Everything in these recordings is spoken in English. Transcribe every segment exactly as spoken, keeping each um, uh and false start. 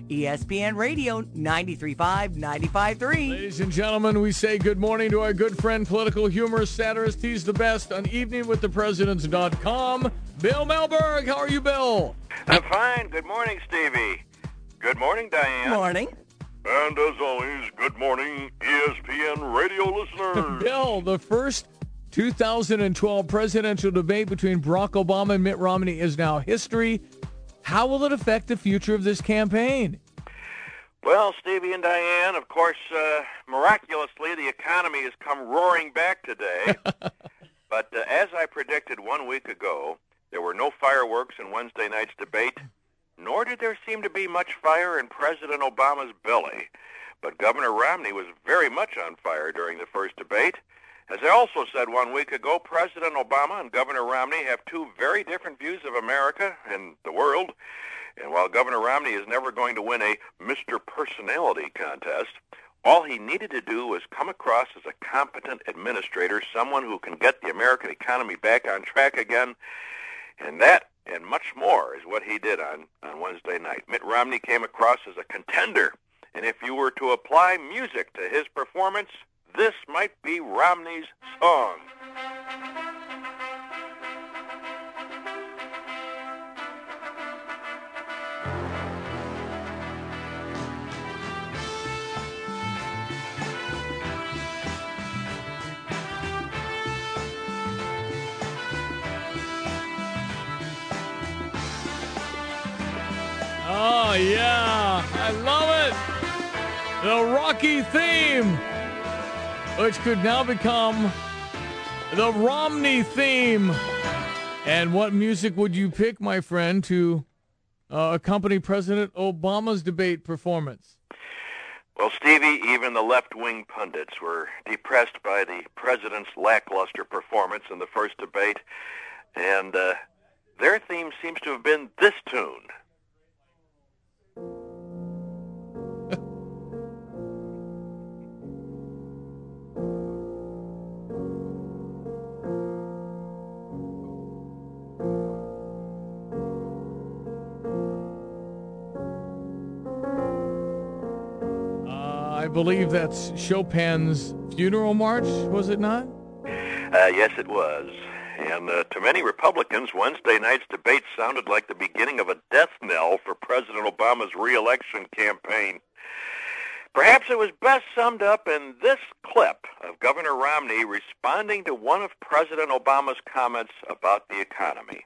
E S P N Radio ninety-three point five, ninety-five point three. Ladies and gentlemen, we say good morning to our good friend, political humorist, satirist. He's the best on evening with the presidents dot com. Bill Melberg. How are you, Bill? I'm fine. Good morning, Stevie. Good morning, Diane. Morning. And as always, good morning, E S P N radio listeners. Bill, the first two thousand twelve presidential debate between Barack Obama and Mitt Romney is now history. How will it affect the future of this campaign? Well, Stevie and Diane, of course, uh, miraculously, the economy has come roaring back today. But uh, as I predicted one week ago, there were no fireworks in Wednesday night's debate, nor did there seem to be much fire in President Obama's belly. But Governor Romney was very much on fire during the first debate. As I also said one week ago, President Obama and Governor Romney have two very different views of America and the world. And while Governor Romney is never going to win a Mister Personality contest, all he needed to do was come across as a competent administrator, someone who can get the American economy back on track again. And that and much more is what he did on, on Wednesday night. Mitt Romney came across as a contender. And if you were to apply music to his performance, this might be Romney's song. Oh, yeah. I love it. The Rocky theme, which could now become the Romney theme. And what music would you pick, my friend, to uh, accompany President Obama's debate performance? Well, Stevie, even the left-wing pundits were depressed by the president's lackluster performance in the first debate, and uh, their theme seems to have been this tune. I believe that's Chopin's Funeral March, was it not? Uh, yes, it was. And uh, to many Republicans, Wednesday night's debate sounded like the beginning of a death knell for President Obama's re-election campaign. Perhaps it was best summed up in this clip of Governor Romney responding to one of President Obama's comments about the economy.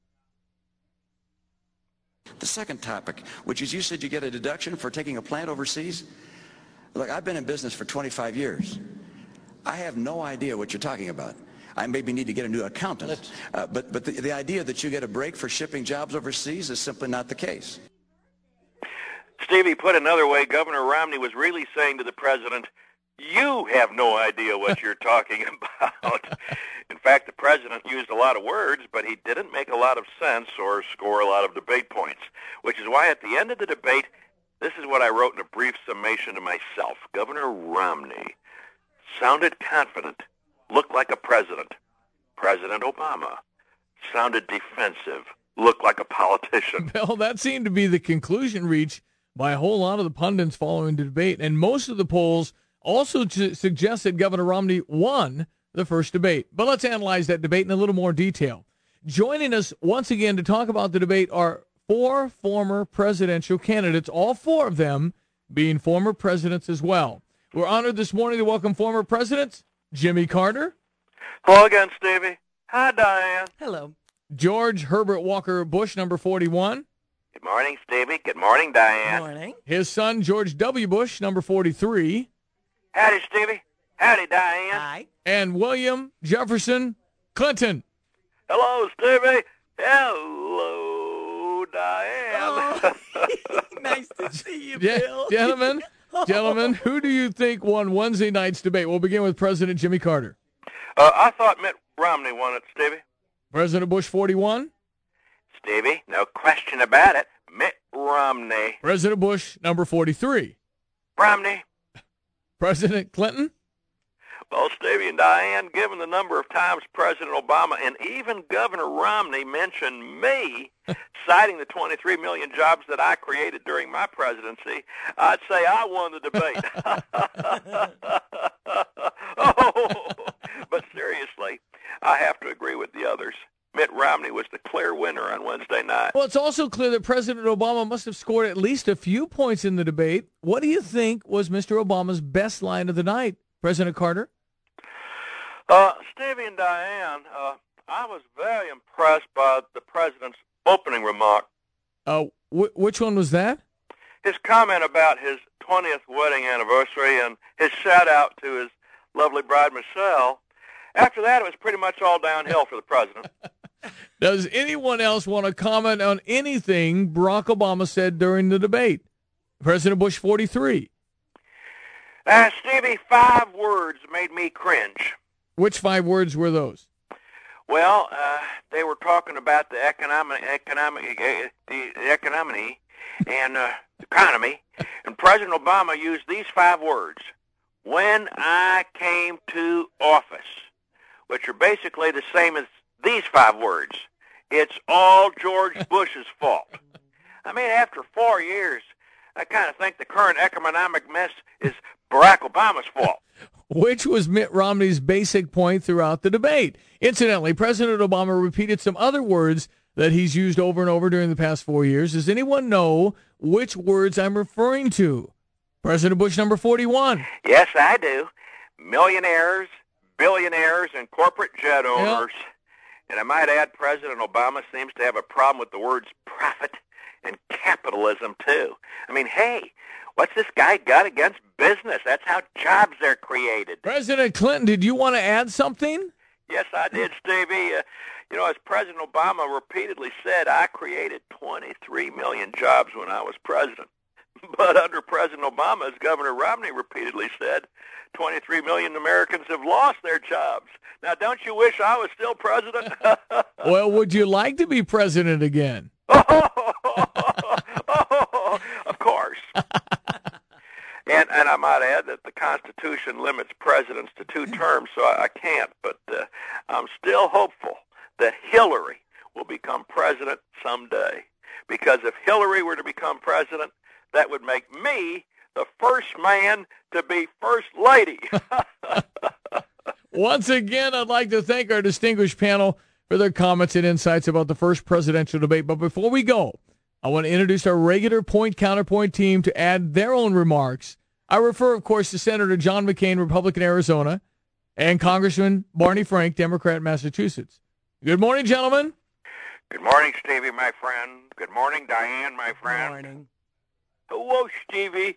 The second topic, which is you said you get a deduction for taking a plant overseas. Look, I've been in business for twenty-five years. I have no idea what you're talking about. I maybe need to get a new accountant. Uh, but but the, the idea that you get a break for shipping jobs overseas is simply not the case. Stevie, put another way, Governor Romney was really saying to the president, you have no idea what you're talking about. In fact, the president used a lot of words, but he didn't make a lot of sense or score a lot of debate points, which is why at the end of the debate, this is what I wrote in a brief summation to myself. Governor Romney sounded confident, looked like a president. President Obama sounded defensive, looked like a politician. Well, that seemed to be the conclusion reached by a whole lot of the pundits following the debate, and most of the polls also t- suggest that Governor Romney won the first debate. But let's analyze that debate in a little more detail. Joining us once again to talk about the debate are four former presidential candidates, all four of them being former presidents as well. We're honored this morning to welcome former presidents Jimmy Carter. Hello again, Stevie. Hi, Diane. Hello. George Herbert Walker Bush, number forty-one. Good morning, Stevie. Good morning, Diane. Morning. His son, George W. Bush, number forty-three. Howdy, Stevie. Howdy, Diane. Hi. And William Jefferson Clinton. Hello, Stevie. Hello, Diane. Oh, nice to see you, Yeah, Bill. gentlemen, gentlemen, who do you think won Wednesday night's debate? We'll begin with President Jimmy Carter. Uh, I thought Mitt Romney won it, Stevie. President Bush, forty-one. Stevie, no question about it. Mitt Romney. President Bush, number forty-three. Romney. President Clinton. Well, Stevie and Diane, given the number of times President Obama and even Governor Romney mentioned me, citing the twenty-three million jobs that I created during my presidency, I'd say I won the debate. Oh, but seriously, I have to agree with the others. Mitt Romney was the clear winner on Wednesday night. Well, it's also clear that President Obama must have scored at least a few points in the debate. What do you think was Mister Obama's best line of the night, President Carter? Uh, Stevie and Diane, uh, I was very impressed by the president's opening remark. Uh, wh- which one was that? His comment about his twentieth wedding anniversary and his shout-out to his lovely bride, Michelle. After that, it was pretty much all downhill for the president. Does anyone else want to comment on anything Barack Obama said during the debate? President Bush forty-three. Uh, Stevie, five words made me cringe. Which five words were those? Well, uh, they were talking about the economic, economic, uh, the economy and uh, economy, and President Obama used these five words: "When I came to office," which are basically the same as these five words: "It's all George Bush's fault." I mean, after four years, I kind of think the current economic mess is Barack Obama's fault. Which was Mitt Romney's basic point throughout the debate. Incidentally, President Obama repeated some other words that he's used over and over during the past four years. Does anyone know which words I'm referring to? President Bush number forty-one. Yes, I do. Millionaires, billionaires, and corporate jet owners. Yep. And I might add, President Obama seems to have a problem with the words profit and capitalism, too. I mean, hey, what's this guy got against business? That's how jobs are created. President Clinton, did you want to add something? Yes, I did, Stevie. Uh, you know, as President Obama repeatedly said, I created twenty-three million jobs when I was president. But under President Obama, as Governor Romney repeatedly said, twenty-three million Americans have lost their jobs. Now, don't you wish I was still president? Well, would you like to be president again? Of course. and and I might add that the Constitution limits presidents to two terms, so I, I can't. But uh, I'm still hopeful that Hillary will become president someday. Because if Hillary were to become president, that would make me the first man to be first lady. Once again, I'd like to thank our distinguished panel for their comments and insights about the first presidential debate. But before we go, I want to introduce our regular point-counterpoint team to add their own remarks. I refer, of course, to Senator John McCain, Republican, Arizona, and Congressman Barney Frank, Democrat, Massachusetts. Good morning, gentlemen. Good morning, Stevie, my friend. Good morning, Diane, my friend. Good morning. Hello, Stevie.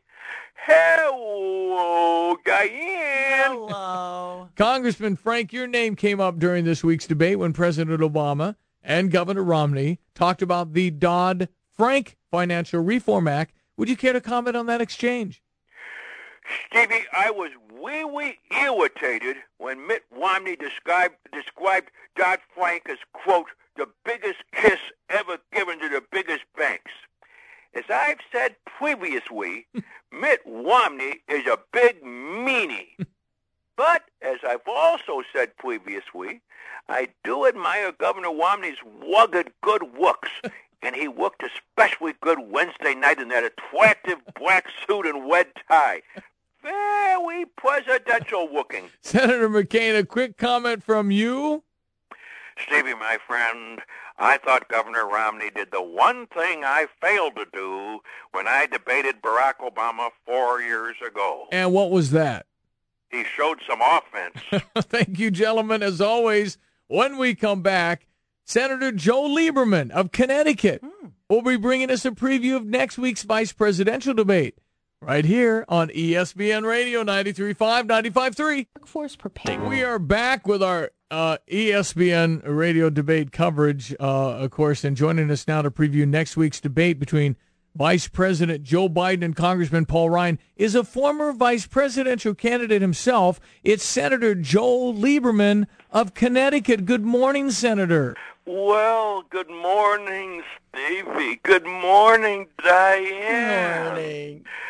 Hello, Diane. Hello. Congressman Frank, your name came up during this week's debate when President Obama and Governor Romney talked about the Dodd-Frank Financial Reform Act. Would you care to comment on that exchange? Stevie, I was wee wee irritated when Mitt Romney described, described Dodd-Frank as, quote, the biggest kiss ever given to the biggest banks. As I've said previously, Mitt Romney is a big meanie. But, as I've also said previously, I do admire Governor Romney's rugged good looks, and he looked especially good Wednesday night in that attractive black suit and red tie. Very presidential looking. Senator McCain, a quick comment from you. Stevie, my friend, I thought Governor Romney did the one thing I failed to do when I debated Barack Obama four years ago. And what was that? He showed some offense. Thank you, gentlemen. As always, when we come back, Senator Joe Lieberman of Connecticut mm. will be bringing us a preview of next week's vice presidential debate right here on E S P N Radio ninety-three point five, ninety-five point three. Workforce prepared. We are back with our uh, E S P N radio debate coverage, uh, of course, and joining us now to preview next week's debate between Vice President Joe Biden and Congressman Paul Ryan is a former vice presidential candidate himself. It's Senator Joe Lieberman of Connecticut. Good morning, Senator. Well, good morning, Stevie. Good morning, Diane. Good morning. And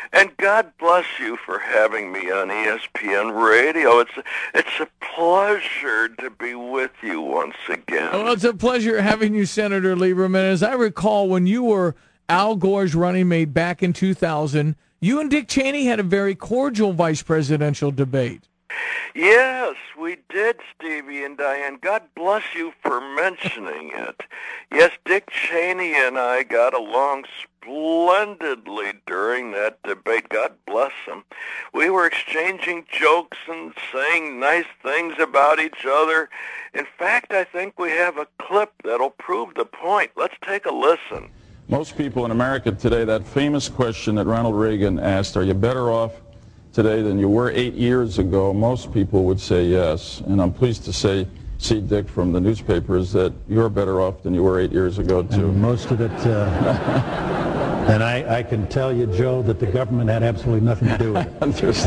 God bless you for having me on E S P N Radio. It's it's a pleasure to be with you once again. Well, it's a pleasure having you, Senator Lieberman. As I recall, when you were Al Gore's running mate back in two thousand, you and Dick Cheney had a very cordial vice presidential debate. Yes, we did, Stevie and Diane. God bless you for mentioning it. Yes, Dick Cheney and I got along splendidly during that debate. God bless him. We were exchanging jokes and saying nice things about each other. In fact, I think we have a clip that'll prove the point. Let's take a listen. Most people in America today, that famous question that Ronald Reagan asked, are you better off today than you were eight years ago? Most people would say yes. And I'm pleased to say, see, Dick, from the newspapers, that you're better off than you were eight years ago, too. And most of it, uh, and I, I can tell you, Joe, that the government had absolutely nothing to do with it. Just,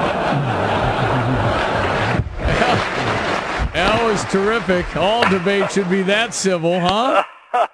That was terrific. All debates should be that civil, huh?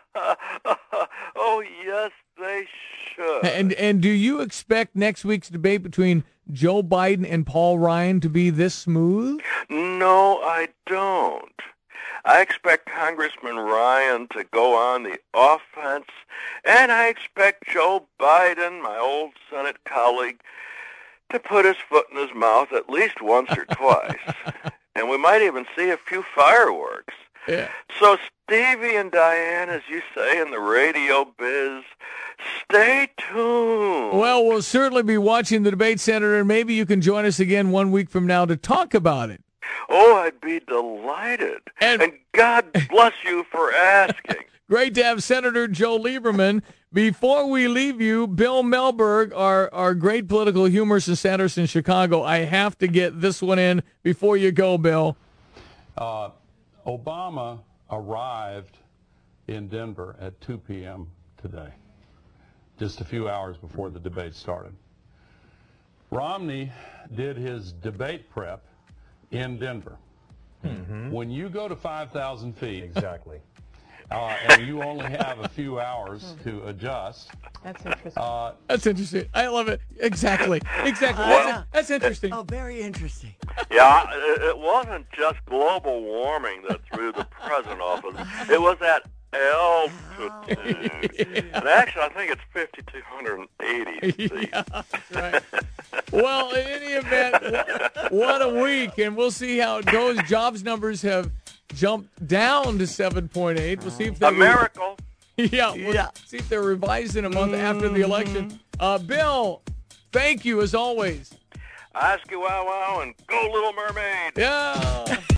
Oh, yes, they should. And and do you expect next week's debate between Joe Biden and Paul Ryan to be this smooth? No, I don't. I expect Congressman Ryan to go on the offense, and I expect Joe Biden, my old Senate colleague, to put his foot in his mouth at least once or twice. And we might even see a few fireworks. Yeah. So Stevie and Diane, as you say in the radio biz, stay tuned. Well, we'll certainly be watching the debate, Senator, and maybe you can join us again one week from now to talk about it. Oh, I'd be delighted. And, and God bless you for asking. Great to have Senator Joe Lieberman. Before we leave you, Bill Melberg, our, our great political humorist in Sanderson, Chicago, I have to get this one in before you go, Bill. uh, Obama arrived in Denver at two p.m. today, just a few hours before the debate started. Romney did his debate prep in Denver. Mm-hmm. When you go to five thousand feet, Exactly. uh, and you only have a few hours to adjust, That's interesting. uh, That's interesting. I love it. Exactly. Exactly. Well, That's, that's interesting. Oh, very interesting. Yeah, it, it wasn't just global warming that threw the president off. It was that altitude. And actually, I think it's five thousand two hundred eighty feet. Yeah, that's right. Well, in any event, wh- what a week, and we'll see how it goes. Jobs numbers have jumped down to seven point eight. We'll see if they A miracle. yeah, we'll Yeah. see if they're revised in a month after the election. Uh, Bill, thank you as always. Ask you wow wow and go Little Mermaid. Yeah.